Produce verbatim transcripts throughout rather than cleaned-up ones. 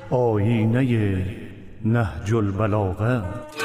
آیینه نهج البلاغه.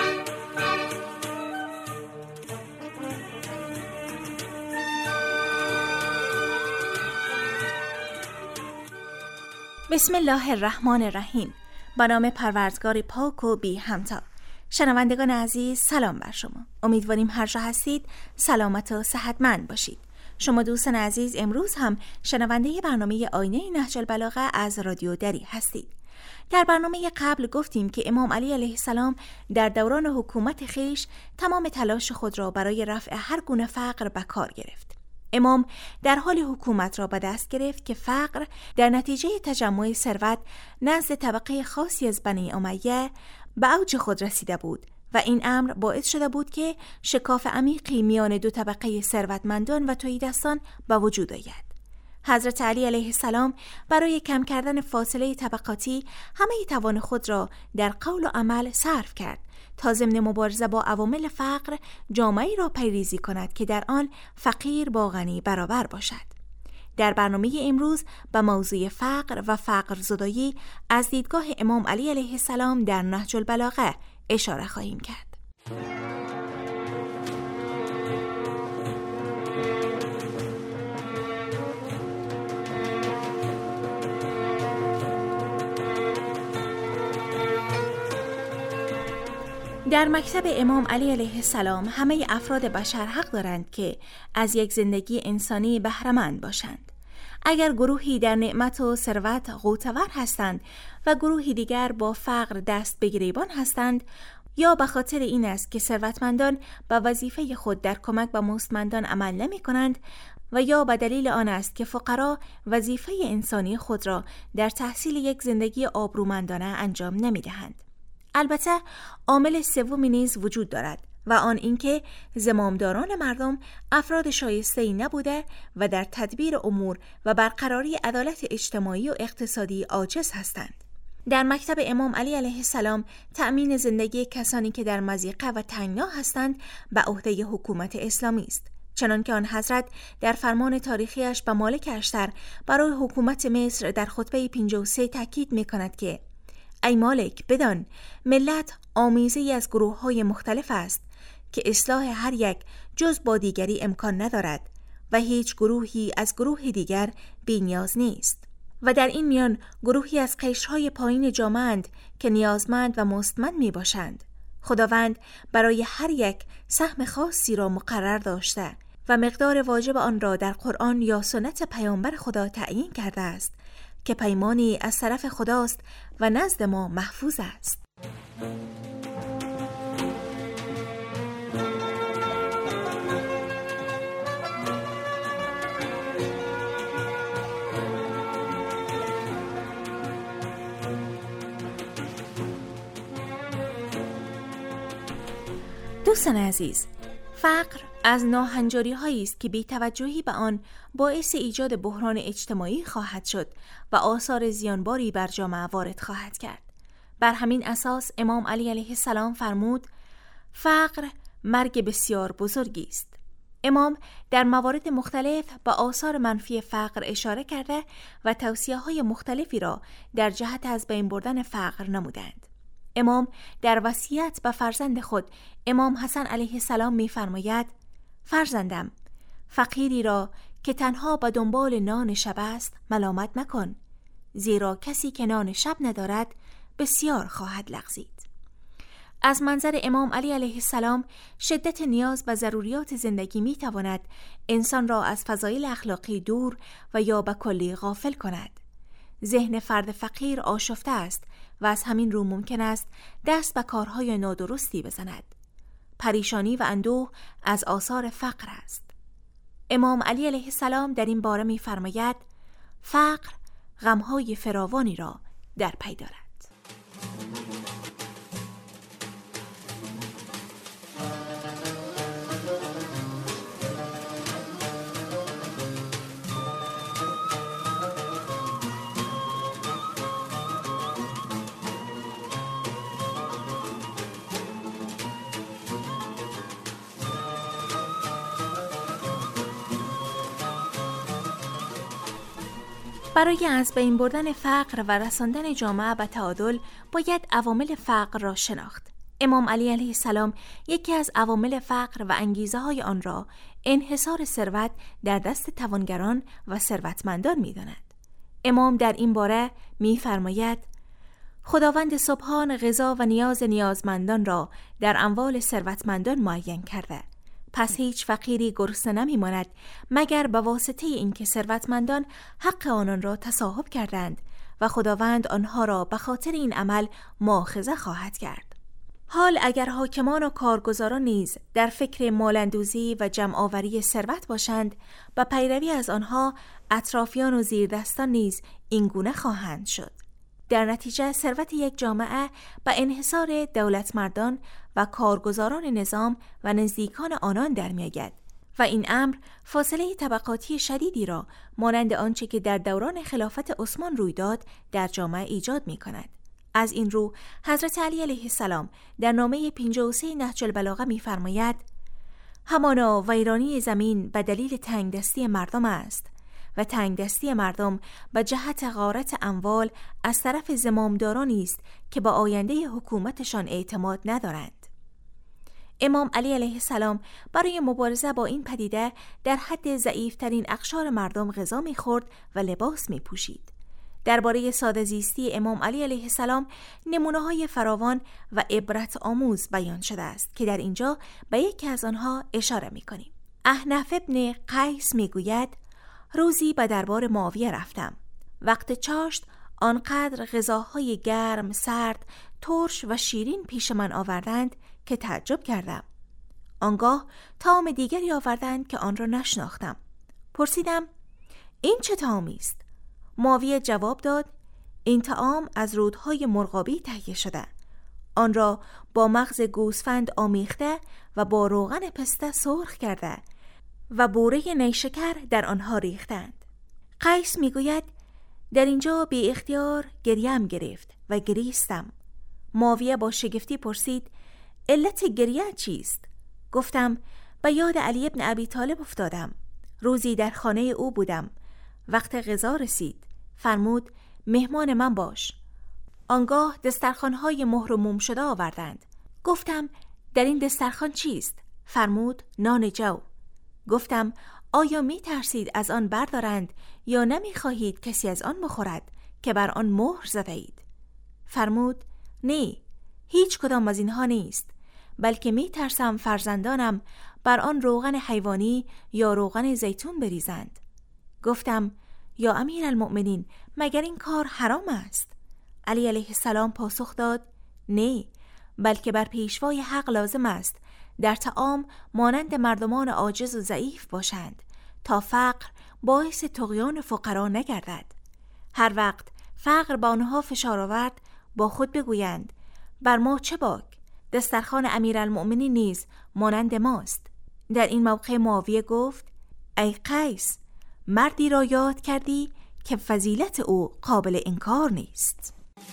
بسم الله الرحمن الرحیم. به نام پروردگار پاک و بی همتا. شنوندگان عزیز، سلام بر شما. امیدواریم هر جا هستید سلامت و صحتمند باشید. شما دوستان عزیز امروز هم شنونده برنامه آینه نهج البلاغه از رادیو دری هستید. در برنامه قبل گفتیم که امام علی علیه السلام در دوران حکومت خیش تمام تلاش خود را برای رفع هر گونه فقر به کار گرفت. امام در حال حکومت را به دست گرفت که فقر در نتیجه تجمع ثروت نزد طبقه خاصی از بنی امیه به اوج خود رسیده بود و این امر باعث شده بود که شکاف عمیقی میان دو طبقه ثروتمندان و تهیدستان به وجود آید. حضرت علی علیه السلام برای کم کردن فاصله طبقاتی همه توان خود را در قول و عمل صرف کرد تا ضمن مبارزه با عوامل فقر جامعه‌ای را پیریزی کند که در آن فقیر با غنی برابر باشد. در برنامه امروز به موضوع فقر و فقر زدایی از دیدگاه امام علی علیه السلام در نهج البلاغه اشاره خواهیم کرد. در مکتب امام علی علیه السلام همه افراد بشر حق دارند که از یک زندگی انسانی بهره‌مند باشند. اگر گروهی در نعمت و ثروت غوطه‌ور هستند و گروهی دیگر با فقر دست به گریبان هستند، یا به خاطر این است که ثروتمندان به وظیفه خود در کمک به مستمندان عمل نمی کنند و یا به دلیل آن است که فقرا وظیفه انسانی خود را در تحصیل یک زندگی آبرومندانه انجام نمی دهند. البته عامل سومی نیز وجود دارد و آن اینکه زمامداران مردم افراد شایسته‌ای نبوده و در تدبیر امور و برقراری عدالت اجتماعی و اقتصادی عاجز هستند. در مکتب امام علی علیه السلام تأمین زندگی کسانی که در مضیقه و تنگنا هستند به عهده حکومت اسلامی است، چنانکه آن حضرت در فرمان تاریخیش به مالک اشتر برای حکومت مصر در خطبه پنجاه و سه تاکید می‌کند که ای مالک، بدان ملت آمیزه‌ای از گروه‌های مختلف است که اصلاح هر یک جز با دیگری امکان ندارد و هیچ گروهی از گروه دیگر بی‌نیاز نیست و در این میان گروهی از قشرهای پایین جامعه‌اند که نیازمند و مستمند می باشند. خداوند برای هر یک سهم خاصی را مقرر داشته و مقدار واجب آن را در قرآن یا سنت پیامبر خدا تعیین کرده است که پیمانی از طرف خداست و نزد ما محفوظ است. دوستان عزیز، فقر از ناهنجاری هایی است که بی‌توجهی به آن باعث ایجاد بحران اجتماعی خواهد شد و آثار زیانباری بر جامعه وارد خواهد کرد. بر همین اساس امام علی علیه السلام فرمود فقر مرگ بسیار بزرگی است. امام در موارد مختلف به آثار منفی فقر اشاره کرده و توصیه‌های مختلفی را در جهت از بین بردن فقر نمودند. امام در وصیت به فرزند خود امام حسن علیه السلام می‌فرماید فرزندم، فقیری را که تنها به دنبال نان شب است ملامت مکن، زیرا کسی که نان شب ندارد بسیار خواهد لغزید. از منظر امام علی علیه السلام شدت نیاز به ضروریات زندگی می‌تواند انسان را از فضایل اخلاقی دور و یا به کلی غافل کند. ذهن فرد فقیر آشفته است و از همین رو ممکن است دست به کارهای نادرستی بزند. پریشانی و اندوه از آثار فقر است. امام علی علیه السلام در این باره می فرماید فقر غمهای فراوانی را در پی دارد. برای از بین بردن فقر و رساندن جامعه به تعادل باید عوامل فقر را شناخت. امام علی علیه السلام یکی از عوامل فقر و انگیزه های آن را انحصار ثروت در دست توانگران و ثروتمندان می داند. امام در این باره می فرماید خداوند سبحان غذا و نیاز نیازمندان را در اموال ثروتمندان معین کرده. پس هیچ فقیری گرسنه نمی ماند مگر به واسطه اینکه ثروتمندان حق آنان را تصاحب کردند و خداوند آنها را به خاطر این عمل مؤاخذه خواهد کرد. حال اگر حاکمان و کارگزاران نیز در فکر مالندوزی و جمع‌آوری ثروت باشند و پیروی از آنها، اطرافیان و زیردستان نیز این گونه خواهند شد. در نتیجه ثروت یک جامعه به انحصار دولتمردان و کارگزاران نظام و نزدیکان آنان در می‌آید و این امر فاصله طبقاتی شدیدی را مانند آنچه که در دوران خلافت عثمان روی داد در جامعه ایجاد می‌کند. از این رو حضرت علی علیه السلام در نامه پنجاه و سه نهج البلاغه می‌فرماید همانا ویرانی زمین به دلیل تنگدستی مردم است و تنگدستی مردم به جهت غارت اموال از طرف زمامدارانی است که با آینده حکومتشان اعتماد ندارند. امام علی علیه السلام برای مبارزه با این پدیده در حد ضعیفترین اقشار مردم غذا می‌خورد و لباس می‌پوشید. درباره ساده زیستی امام علی علیه السلام نمونه‌های فراوان و عبرت آموز بیان شده است که در اینجا به یکی از آنها اشاره می‌کنیم. احنف ابن قیس می‌گوید روزی به دربار معاویه رفتم. وقت چاشت آنقدر غذاهای گرم، سرد، ترش و شیرین پیش من آوردند که تعجب کردم. آنگاه طعام دیگری آوردند که آن را نشناختم. پرسیدم این چه طعامی است؟ معاویه جواب داد این طعام از رودهای مرغابی تهیه شده. آن را با مغز گوسفند آمیخته و با روغن پسته سرخ کرده و بوره نیشکر در آنها ریختند. قیس میگوید در اینجا بی اختیار گریم گرفت و گریستم. معاویه با شگفتی پرسید علت گریه چیست؟ گفتم به یاد علی ابن ابی طالب افتادم. روزی در خانه او بودم. وقت غذا رسید. فرمود مهمان من باش. آنگاه دسترخوان‌های مهر و موم شده آوردند. گفتم در این دسترخوان چیست؟ فرمود نان جو. گفتم آیا می ترسید از آن بردارند یا نمی خواهید کسی از آن بخورد که بر آن مهر زده اید؟ فرمود نه، هیچ کدام از اینها نیست، بلکه می ترسم فرزندانم بر آن روغن حیوانی یا روغن زیتون بریزند. گفتم یا امیر المؤمنین مگر این کار حرام است؟ علی علیه السلام پاسخ داد نه، بلکه بر پیشوای حق لازم است در طعام مانند مردمان عاجز و ضعیف باشند تا فقر باعث طغیان فقرا نگردد. هر وقت فقر با آنها فشار آورد با خود بگویند بر ما چه باک، دسترخوان امیرالمؤمنین نیز مانند ماست. در این موقع معاویه گفت ای قیس، مردی را یاد کردی که فضیلت او قابل انکار نیست.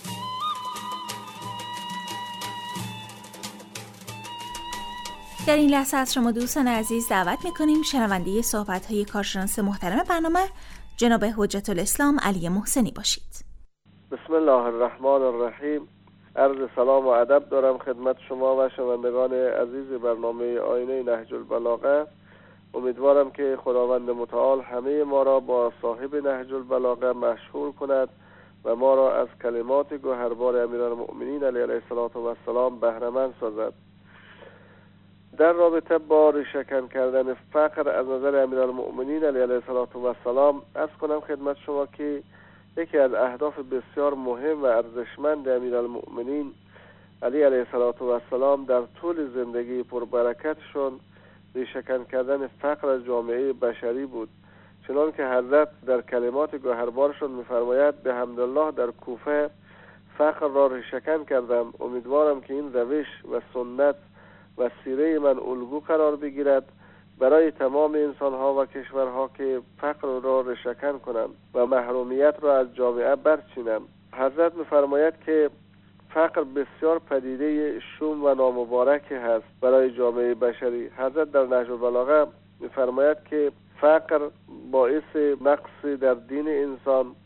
در این لحظه از شما دوستان عزیز دعوت میکنیم شنونده صحبت‌های کارشناس محترم برنامه جناب حجت الاسلام علی محسنی باشید. بسم الله الرحمن الرحیم. عرض سلام و ادب دارم خدمت شما و شنوندگان عزیز برنامه آینه نهج البلاغه. امیدوارم که خداوند متعال همه ما را با صاحب نهج البلاغه مشهور کند و ما را از کلمات گوهربار امیرالمؤمنین علیه السلام بهره مند سازد. در رابطه با ریشه‌کن کردن فقر از نظر امیرالمؤمنین علیه السلام عرض کنم خدمت شما که یکی از اهداف بسیار مهم و ارزشمند امیرالمؤمنین علی علیه السلام در طول زندگی پربرکتشون ریشه‌کن کردن فقر از جامعه بشری بود، چنان که حضرت در کلمات گوهربارشون می‌فرماید به حمدالله در کوفه فقر را ریشه‌کن کردم، امیدوارم که این روش و سنت و سیره من الگو قرار بگیرد برای تمام انسانها و کشورها که فقر را ریشه‌کن کنند و محرومیت را از جامعه برچینند. حضرت می‌فرماید که فقر بسیار پدیده شوم و نامبارکی هست برای جامعه بشری. حضرت در نهج البلاغه می‌فرماید که فقر باعث نقص در دین انسان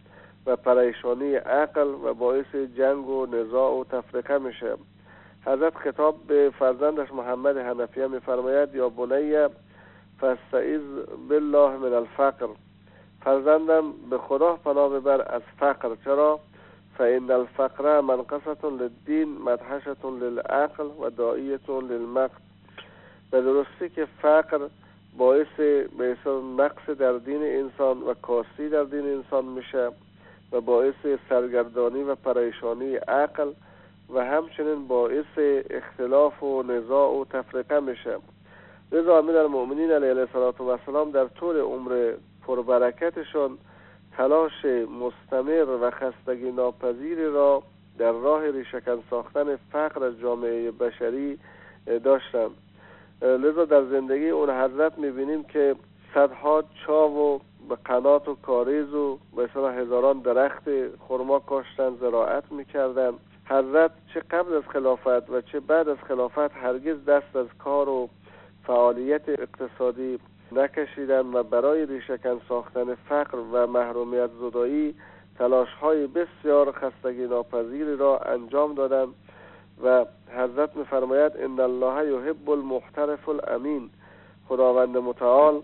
و پریشانی عقل و باعث جنگ و نزاع و تفرقه میشه. حضرت خطاب به فرزندش محمد حنفیه میفرماید یا بنی فاستعذ بالله من الفقر، فرزندم به خدا پناه ببر از فقر. چرا؟ فإن الفقر منقصة للدین مدحشة للعقل و داعیة للمقت. به درستی که فقر باعث به نقص در دین انسان و کاستی در دین انسان میشه و باعث سرگردانی و پریشانی عقل و همچنین باعث اختلاف و نزاع و تفرقه میشه. لذا امیرالمؤمنین علیه السلام در طول عمر پربرکتشان تلاش مستمر و خستگی ناپذیری را در راه ریشه‌کن ساختن فقر از جامعه بشری داشتند. لذا در زندگی اون حضرت میبینیم که صدها چاو و به قنات و کاریز و به اصطلاح هزاران درخت خرما کاشتن، زراعت میکردن. حضرت چه قبل از خلافت و چه بعد از خلافت هرگز دست از کار و فعالیت اقتصادی نکشیدن و برای ریشه‌کن ساختن فقر و محرومیت زدایی تلاش‌های بسیار خستگی ناپذیری را انجام دادند و حضرت می‌فرماید ان الله یحب المحترف الامین، خداوند متعال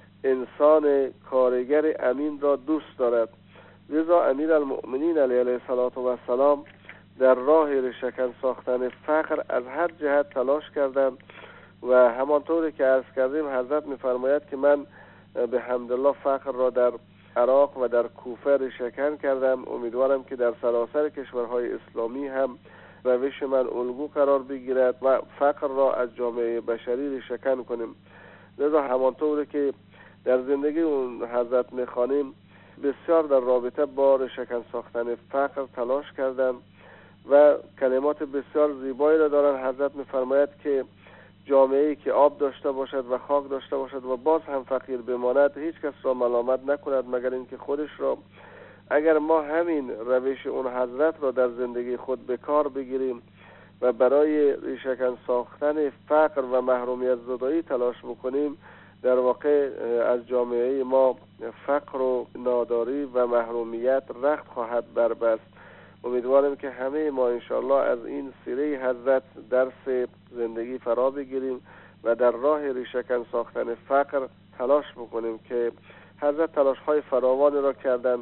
انسان کارگر امین را دوست دارد. لذا امیرالمؤمنین علیه السلام در راه ریشه‌کن ساختن فقر از هر جهت تلاش کردند و همانطوری که عرض کردیم حضرت می‌فرماید که من به حمدالله فقر را در عراق و در کوفه ریشه‌کن کردم. امیدوارم که در سراسر کشورهای اسلامی هم روش من الگو قرار بگیرد و فقر را از جامعه بشری ریشه‌کن کنیم. لذا همانطوری که در زندگی اون حضرت می‌خوانیم بسیار در رابطه با ریشه‌کن ساختن فقر تلاش کردند و کلمات بسیار زیبایی را دارن. حضرت می‌فرماید که جامعه‌ای که آب داشته باشد و خاک داشته باشد و باز هم فقیر بماند هیچ کس را ملامت نکند مگر اینکه خودش را. اگر ما همین روش اون حضرت را در زندگی خود به کار بگیریم و برای ریشه‌کن ساختن فقر و محرومیت زدایی تلاش بکنیم، در واقع از جامعه ما فقر و ناداری و محرومیت رخت خواهد بربست. امیدوارم که همه ما انشاءالله از این سیره حضرت درس زندگی فرا بگیریم و در راه ریشه‌کن ساختن فقر تلاش بکنیم که حضرت تلاش‌های فراوانی را کردن،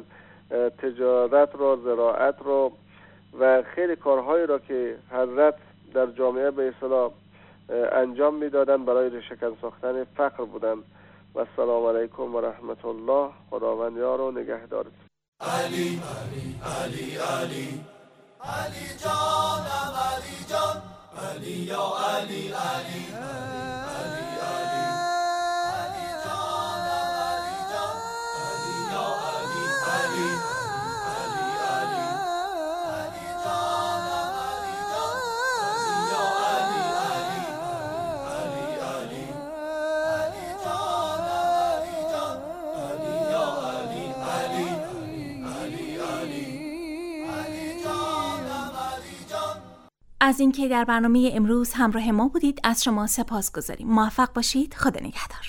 تجارت را، زراعت را و خیلی کارهایی را که حضرت در جامعه به اصطلاح انجام میدادن برای ریشه‌کن ساختن فقر بودن. و السلام علیکم و رحمت الله. خداوند یار و نگهدارت. علی علی علی علی علی جانم علی جان علی یا علی علی علی علی علی جانم علی جان علی یا علی علی علی علی علی جانم علی جان علی یا علی علی علی علی علی جانم علی جان علی یا علی علی از اینکه در برنامه امروز همراه ما بودید از شما سپاسگزاریم. موفق باشید. خدا نگهدار.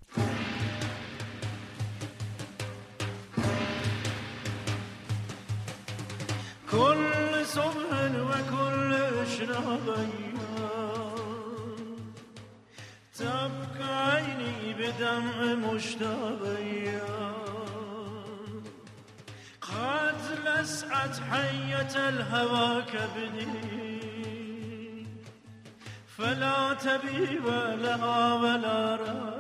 كل صبح وكل إشراق تبكى عيني بدمع مشتاق قد لسعت حية الهوى كبدي فلا تبي لها ولا رأي